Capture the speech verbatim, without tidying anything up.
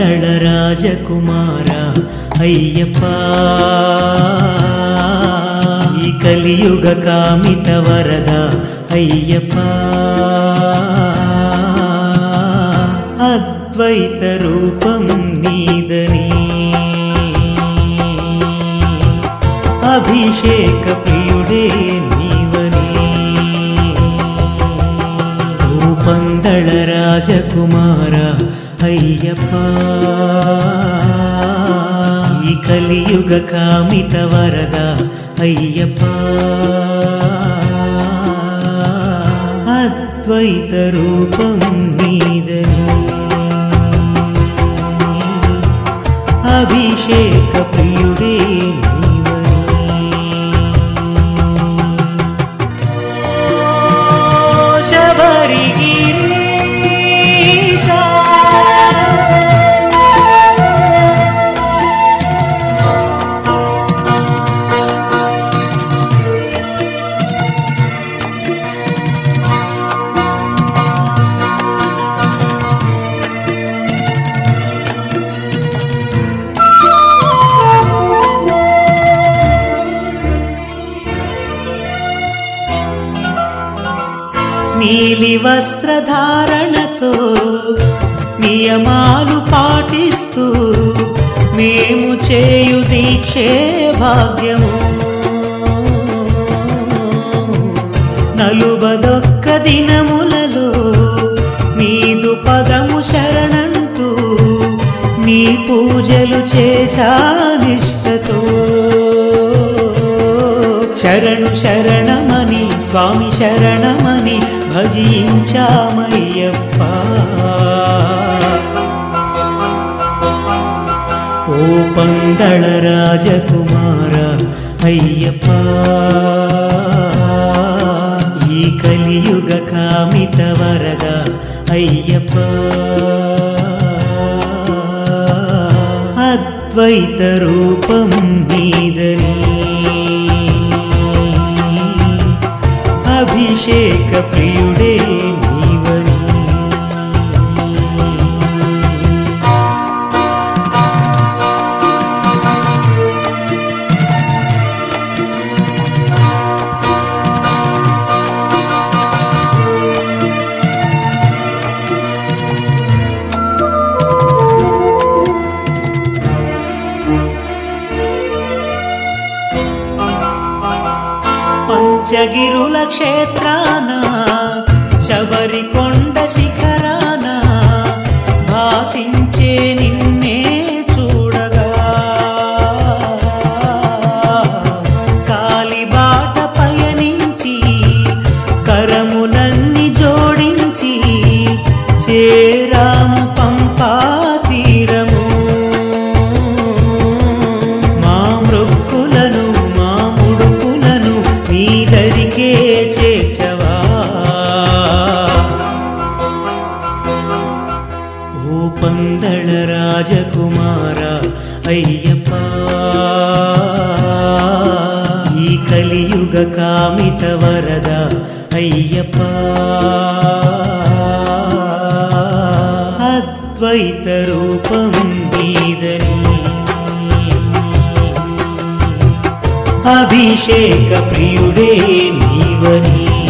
పందళ రాజకుమార అయ్యప్ప ఈ కలియుగ కామిత వరద అయ్యప్ప అద్వైత రూపం నీదని అభిషేక ప్రియుడే నీవని ఓ పందళ రాజకుమార అయ్యప్ప ఈ కలియుగ కామిత వరద అయ్యప్ప అద్వైత రూపం నీదని అభిషేక ప్రియుడే నీలి వస్త్రధారణతో నియమాలు పాటిస్తూ మేము చేయు దీక్షే భాగ్యము నలుబదొక్క దినములలో నీదు పదము శరణంటూ నీ పూజలు చేశానిష్టతో శరణు శరణమని స్వామి శరణమని భజించామయ్యప్ప ఓ పందళ రాజకుమార అయ్యప్ప ఈ కలియుగ కామిత వరద అయ్యప్ప అద్వైత రూపం నీదని అభిషేక ప్రియుడే నీవని పంచగిరుల క్షేత్రాన శబరికొండ శిఖరాన భాసించే నిన్నే చూడగా కాలిబాట పయనించి కరములన్నీ జోడించి చేరాము పంపా తీరము మా మృక్కులను మా ముడుపులను నీదరికే చేర్చవా ఓ పందళ రాజకుమార అయ్యప్ప ఈ కలియుగ కామిత వరద అయ్యప్ప అద్వైత రూపం నీదని అభిషేక ప్రియుడే నీవని